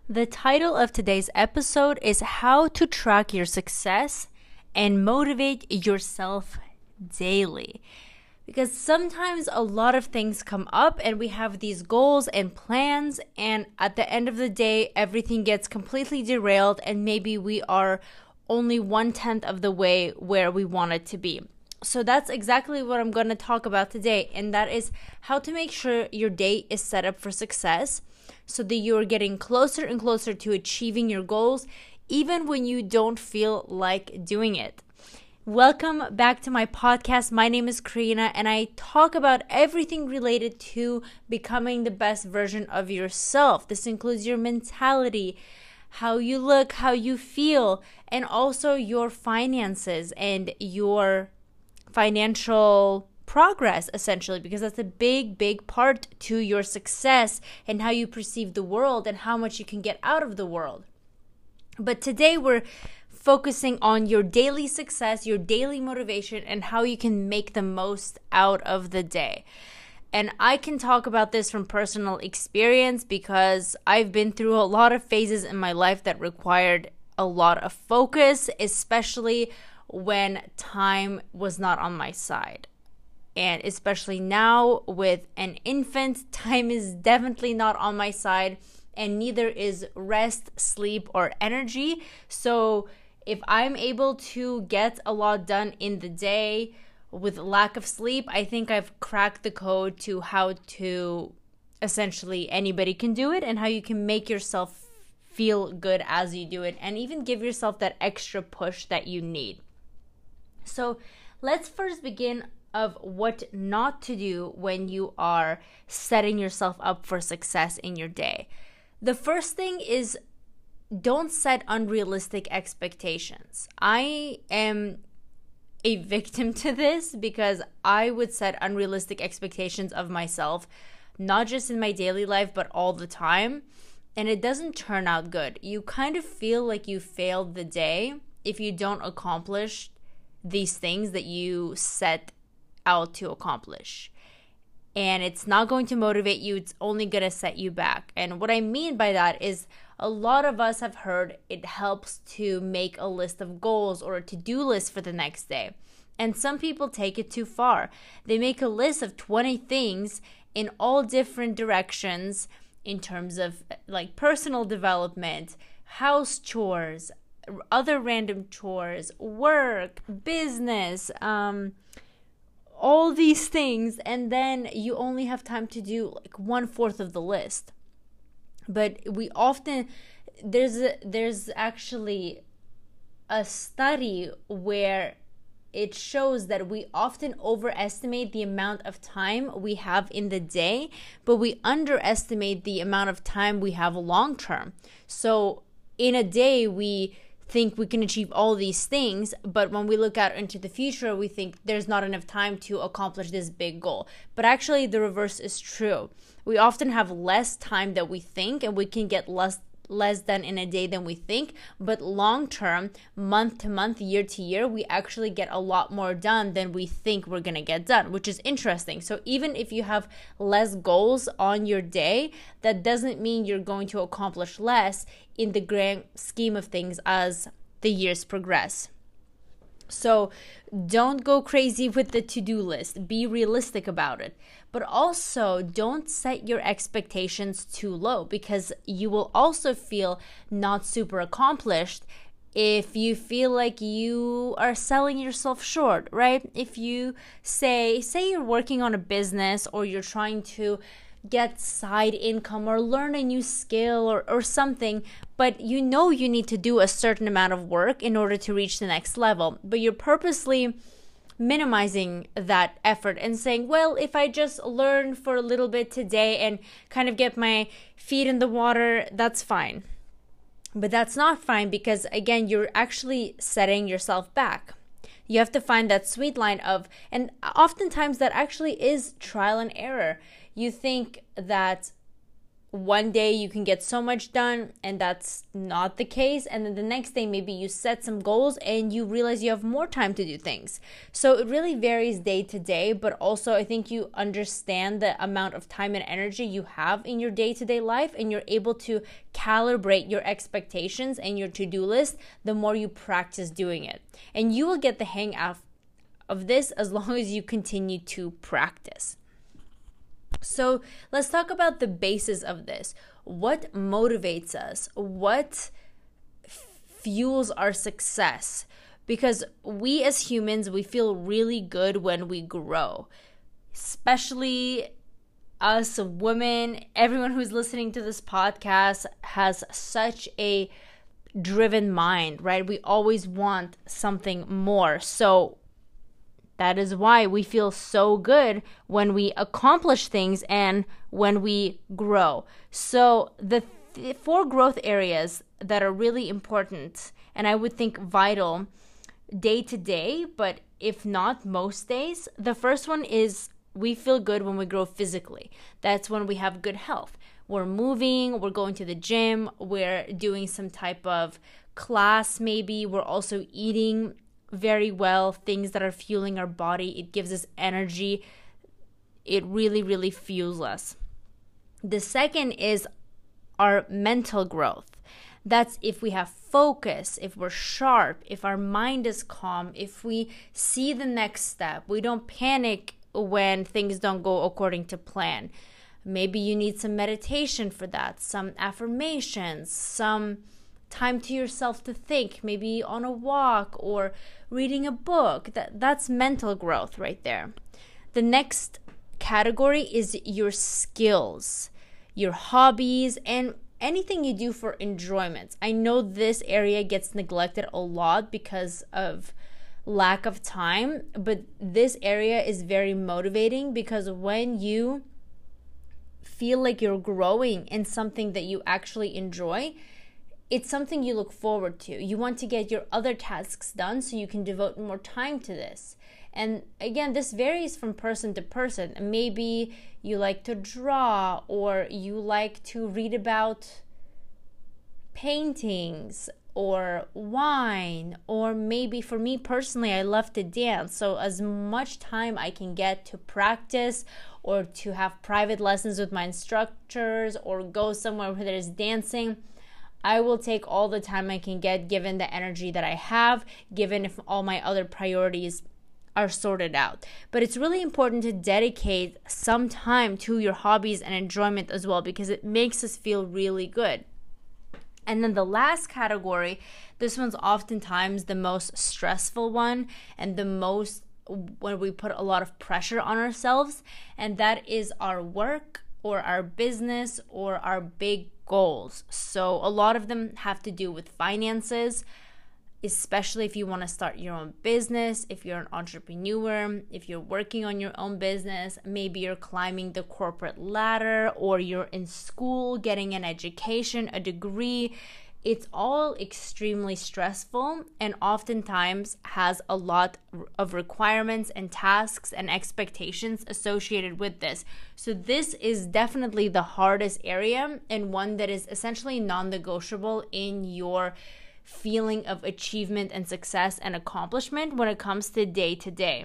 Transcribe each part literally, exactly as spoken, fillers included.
The title of today's episode is How to Track Your Success and Motivate Yourself Daily. Because sometimes a lot of things come up and we have these goals and plans, and at the end of the day, everything gets completely derailed and maybe we are only one tenth of the way where we want it to be. So that's exactly what I'm going to talk about today, and that is how to make sure your day is set up for success so that you're getting closer and closer to achieving your goals, even when you don't feel like doing it. Welcome back to my podcast. My name is Karina, and I talk about everything related to becoming the best version of yourself. This includes your mentality, how you look, how you feel, and also your finances and your financial progress, essentially, because that's a big, big part to your success and how you perceive the world and how much you can get out of the world. But today we're focusing on your daily success, your daily motivation, and how you can make the most out of the day. And I can talk about this from personal experience because I've been through a lot of phases in my life that required a lot of focus, especially when time was not on my side. And especially now with an infant, time is definitely not on my side, and neither is rest, sleep, or energy. So if I'm able to get a lot done in the day with lack of sleep, I think I've cracked the code to how to essentially anybody can do it and how you can make yourself feel good as you do it and even give yourself that extra push that you need. So let's first begin of what not to do when you are setting yourself up for success in your day. The first thing is don't set unrealistic expectations. I am a victim to this because I would set unrealistic expectations of myself, not just in my daily life, but all the time. And it doesn't turn out good. You kind of feel like you failed the day if you don't accomplish these things that you set out to accomplish. And it's not going to motivate you. It's only going to set you back. And what I mean by that is a lot of us have heard it helps to make a list of goals or a to-do list for the next day. And some people take it too far. They make a list of twenty things in all different directions in terms of like personal development, house chores, other random chores, work, business, um, all these things, and then you only have time to do like one fourth of the list. But we often there's a, there's actually a study where it shows that we often overestimate the amount of time we have in the day, but we underestimate the amount of time we have long term. So in a day we think we can achieve all these things, but when we look out into the future, we think there's not enough time to accomplish this big goal. But actually, the reverse is true. We often have less time than we think, and we can get less less done in a day than we think, but long term, month to month, year to year, we actually get a lot more done than we think we're going to get done, which is interesting. So even if you have less goals on your day, that doesn't mean you're going to accomplish less in the grand scheme of things as the years progress. So don't go crazy with the to-do list. Be realistic about it. But also don't set your expectations too low because you will also feel not super accomplished if you feel like you are selling yourself short, right? If you say, say you're working on a business or you're trying to get side income or learn a new skill or, or something, but you know you need to do a certain amount of work in order to reach the next level, but you're purposely minimizing that effort and saying, well, if I just learn for a little bit today and kind of get my feet in the water, that's fine. But that's not fine because, again, you're actually setting yourself back. You have to find that sweet line of, and oftentimes that actually is trial and error. You think that one day you can get so much done and that's not the case, and then the next day maybe you set some goals and you realize you have more time to do things. So it really varies day to day, but also I think you understand the amount of time and energy you have in your day-to-day life, and you're able to calibrate your expectations and your to-do list the more you practice doing it. And you will get the hang of, of this as long as you continue to practice. So let's talk about the basis of this. What motivates us? What fuels our success? Because we as humans, we feel really good when we grow. Especially us women, everyone who's listening to this podcast has such a driven mind, right? We always want something more. So that is why we feel so good when we accomplish things and when we grow. So the th- four growth areas that are really important, and I would think vital day to day, but if not most days, the first one is we feel good when we grow physically. That's when we have good health. We're moving, we're going to the gym, we're doing some type of class maybe, we're also eating very well, things that are fueling our body. It gives us energy. It really, really fuels us. The second is our mental growth. That's if we have focus, if we're sharp, if our mind is calm, if we see the next step, we don't panic when things don't go according to plan. Maybe you need some meditation for that, some affirmations, some time to yourself to think, maybe on a walk or reading a book. That that's mental growth right there. The next category is your skills, your hobbies, and anything you do for enjoyment. I know this area gets neglected a lot because of lack of time, but this area is very motivating because when you feel like you're growing in something that you actually enjoy, it's something you look forward to. You want to get your other tasks done so you can devote more time to this. And again, this varies from person to person. Maybe you like to draw, or you like to read about paintings or wine, or maybe for me personally, I love to dance. So as much time I can get to practice or to have private lessons with my instructors or go somewhere where there's dancing, I will take all the time I can get given the energy that I have, given if all my other priorities are sorted out. But it's really important to dedicate some time to your hobbies and enjoyment as well, because it makes us feel really good. And then the last category, this one's oftentimes the most stressful one and the most when we put a lot of pressure on ourselves, and that is our work or our business or our big goals. So a lot of them have to do with finances, especially if you want to start your own business, if you're an entrepreneur, if you're working on your own business, maybe you're climbing the corporate ladder, or you're in school getting an education, a degree. It's all extremely stressful and oftentimes has a lot of requirements and tasks and expectations associated with this. So this is definitely the hardest area, and one that is essentially non-negotiable in your feeling of achievement and success and accomplishment when it comes to day to day.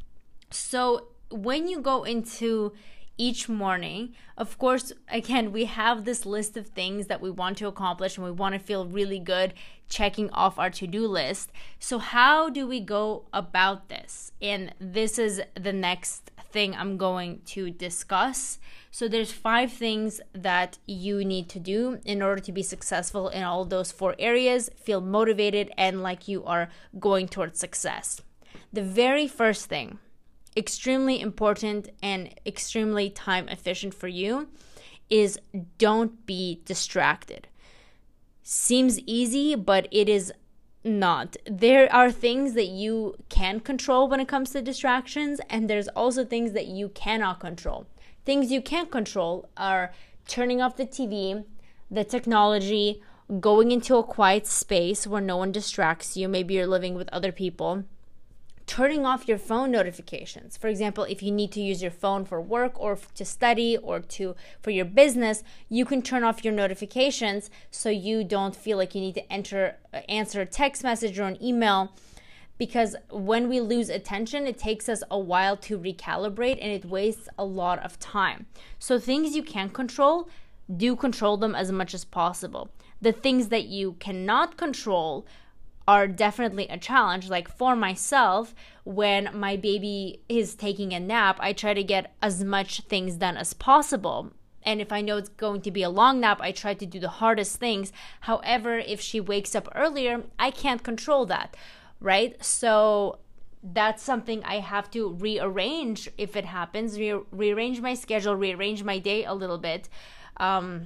So when you go into each morning, of course, again, we have this list of things that we want to accomplish and we want to feel really good checking off our to-do list. So how do we go about this? And this is the next thing I'm going to discuss. So there's five things that you need to do in order to be successful in all those four areas, feel motivated, and like you are going towards success. The very first thing, extremely important and extremely time efficient for you, is don't be distracted. Seems easy, but it is not. There are things that you can control when it comes to distractions, and there's also things that you cannot control. Things you can't control are turning off the T V, the technology, going into a quiet space where no one distracts you. Maybe you're living with other people. turning off your phone notifications. For example, if you need to use your phone for work or to study or to for your business, you can turn off your notifications so you don't feel like you need to enter answer a text message or an email. Because when we lose attention, it takes us a while to recalibrate and it wastes a lot of time. So things you can't control, do control them as much as possible. The things that you cannot control are definitely a challenge. Like for myself, when my baby is taking a nap, I try to get as much things done as possible. And if I know it's going to be a long nap, I try to do the hardest things. However, if she wakes up earlier, I can't control that, right? So that's something I have to rearrange if it happens, re- rearrange my schedule, rearrange my day a little bit um,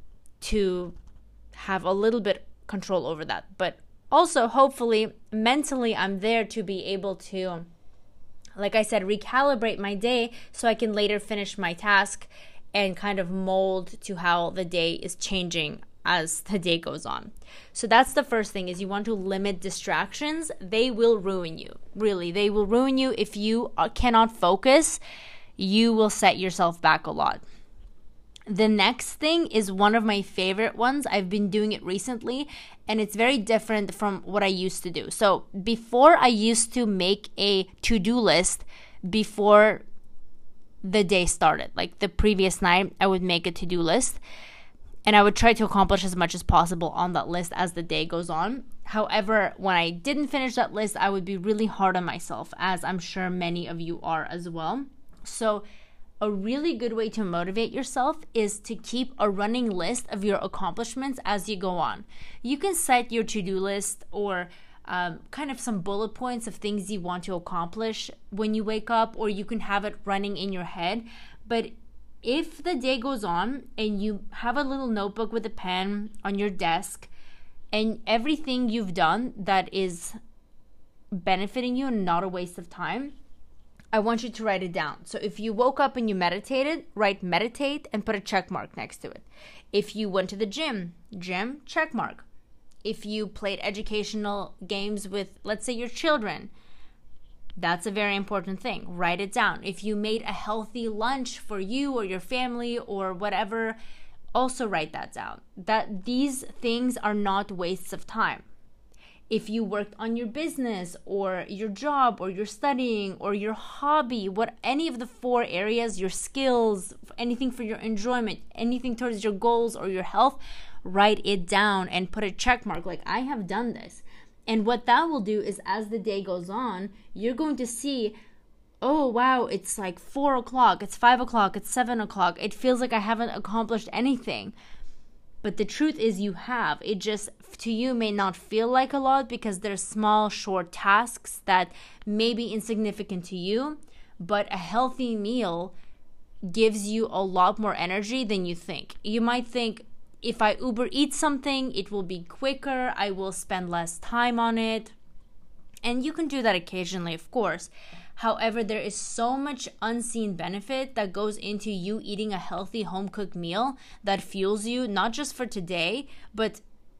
to have a little bit control over that. But also, hopefully, mentally, I'm there to be able to, like I said, recalibrate my day so I can later finish my task and kind of mold to how the day is changing as the day goes on. So that's the first thing, is you want to limit distractions. They will ruin you. Really, they will ruin you. If you cannot focus, you will set yourself back a lot. The next thing is one of my favorite ones. I've been doing it recently, and it's very different from what I used to do. So before, I used to make a to-do list before the day started. Like the previous night, I would make a to-do list, and I would try to accomplish as much as possible on that list as the day goes on. However, when I didn't finish that list, I would be really hard on myself, as I'm sure many of you are as well. So a really good way to motivate yourself is to keep a running list of your accomplishments as you go on. You can set your to-do list or um, kind of some bullet points of things you want to accomplish when you wake up, or you can have it running in your head. But if the day goes on and you have a little notebook with a pen on your desk, and everything you've done that is benefiting you and not a waste of time, I want you to write it down. So if you woke up and you meditated, write meditate and put a check mark next to it. If you went to the gym, gym, check mark. If you played educational games with, let's say, your children, that's a very important thing. Write it down. If you made a healthy lunch for you or your family or whatever, also write that down. That these things are not wastes of time. If you worked on your business or your job or your studying or your hobby, what any of the four areas, your skills, anything for your enjoyment, anything towards your goals or your health, write it down and put a check mark. Like, I have done this. And what that will do is, as the day goes on, you're going to see, oh, wow, it's like four o'clock, it's five o'clock, it's seven o'clock. It feels like I haven't accomplished anything. But the truth is you have. It just, to you, may not feel like a lot because they're small, short tasks that may be insignificant to you. But a healthy meal gives you a lot more energy than you think. You might think, if I Uber eat something, it will be quicker. I will spend less time on it. And you can do that occasionally, of course. However, there is so much unseen benefit that goes into you eating a healthy home-cooked meal that fuels you, not just for today, but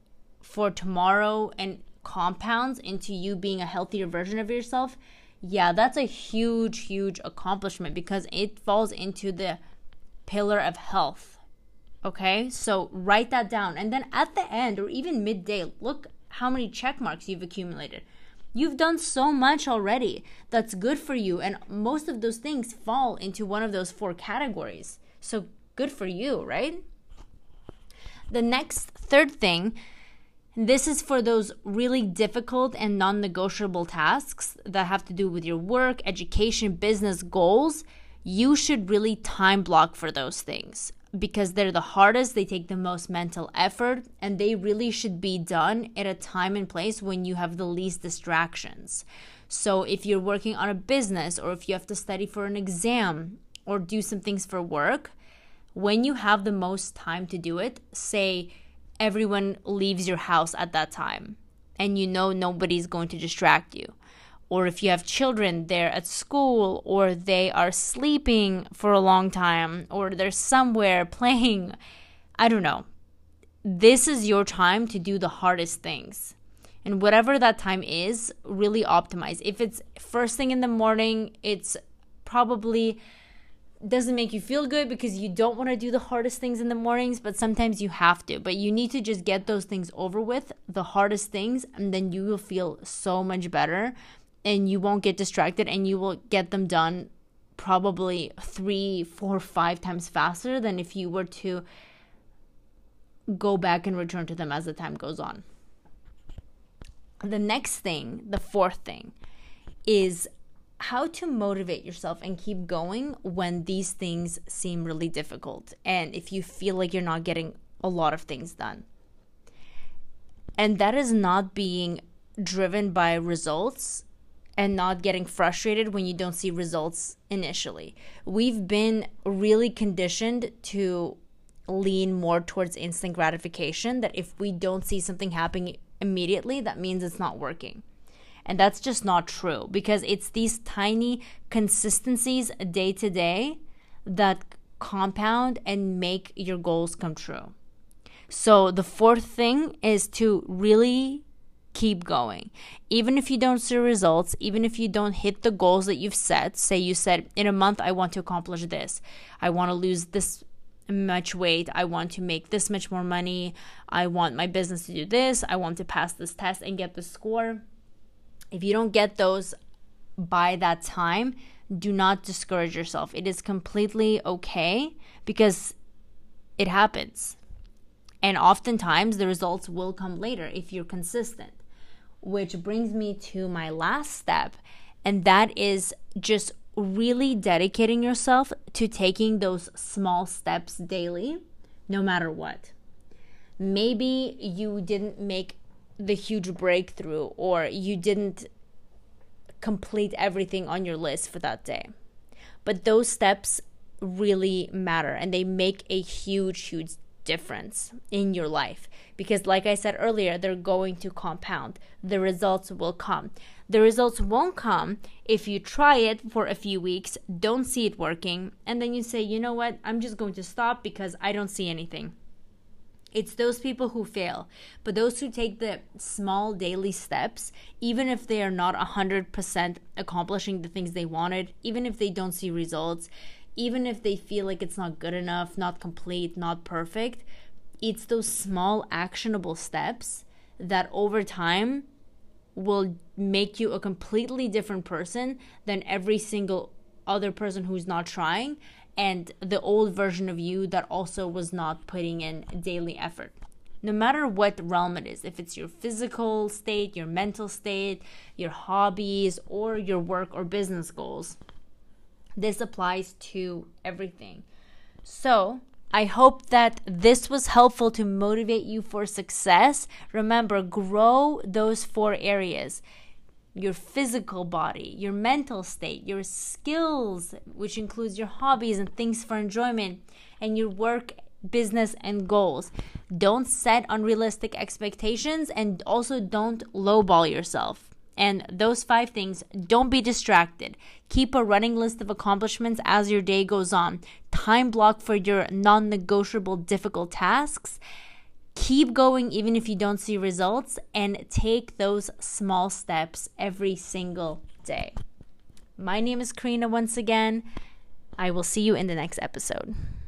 for tomorrow, and compounds into you being a healthier version of yourself. Yeah, that's a huge, huge accomplishment because it falls into the pillar of health. Okay, so write that down. And then at the end, or even midday, look how many check marks you've accumulated. You've done so much already that's good for you. And most of those things fall into one of those four categories. So good for you, right? The next third thing, this is for those really difficult and non-negotiable tasks that have to do with your work, education, business goals. You should really time block for those things, because they're the hardest, they take the most mental effort, and they really should be done at a time and place when you have the least distractions. So if you're working on a business, or if you have to study for an exam or do some things for work, when you have the most time to do it, say everyone leaves your house at that time and you know nobody's going to distract you. Or if you have children, they're at school, or they are sleeping for a long time, or they're somewhere playing. I don't know. This is your time to do the hardest things. And whatever that time is, really optimize. If it's first thing in the morning, it's probably doesn't make you feel good because you don't want to do the hardest things in the mornings, but sometimes you have to. But you need to just get those things over with, the hardest things, and then you will feel so much better and you won't get distracted and you will get them done probably three, four, five times faster than if you were to go back and return to them as the time goes on. The next thing, the fourth thing, is how to motivate yourself and keep going when these things seem really difficult and if you feel like you're not getting a lot of things done. And that is not being driven by results and not getting frustrated when you don't see results initially. We've been really conditioned to lean more towards instant gratification, that if we don't see something happening immediately, that means it's not working. And that's just not true, because it's these tiny consistencies day to day that compound and make your goals come true. So the fourth thing is to really keep going. Even if you don't see results, even if you don't hit the goals that you've set, say you said, in a month, I want to accomplish this. I want to lose this much weight. I want to make this much more money. I want my business to do this. I want to pass this test and get the score. If you don't get those by that time, do not discourage yourself. It is completely okay because it happens. And oftentimes the results will come later if you're consistent. Which brings me to my last step, and that is just really dedicating yourself to taking those small steps daily, no matter what. Maybe you didn't make the huge breakthrough, or you didn't complete everything on your list for that day. But those steps really matter, and they make a huge, huge difference in your life. Because like I said earlier, they're going to compound. The results will come. The results won't come if you try it for a few weeks, don't see it working, and then you say, you know what, I'm just going to stop because I don't see anything. It's those people who fail. But those who take the small daily steps, even if they are not one hundred percent accomplishing the things they wanted, even if they don't see results, even if they feel like it's not good enough, not complete, not perfect, it's those small actionable steps that over time will make you a completely different person than every single other person who's not trying, and the old version of you that also was not putting in daily effort. No matter what realm it is, if it's your physical state, your mental state, your hobbies, or your work or business goals, this applies to everything. So I hope that this was helpful to motivate you for success. Remember, grow those four areas: your physical body, your mental state, your skills, which includes your hobbies and things for enjoyment, and your work, business, and goals. Don't set unrealistic expectations, and also don't lowball yourself. And those five things, don't be distracted. Keep a running list of accomplishments as your day goes on. Time block for your non-negotiable difficult tasks. Keep going even if you don't see results, and take those small steps every single day. My name is Karina once again. I will see you in the next episode.